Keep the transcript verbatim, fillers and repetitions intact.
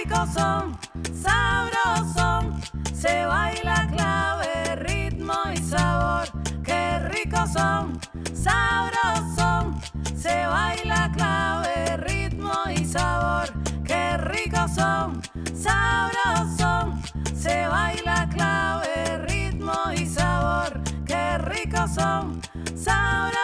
ricos son, sabrosón, se baila clave, ritmo y sabor. Qué ricos son, sabrosón, se baila clave, ritmo y sabor. Qué ricos son, sabrosón, se baila clave, ritmo y sabor. Qué ricos son, sabrosón.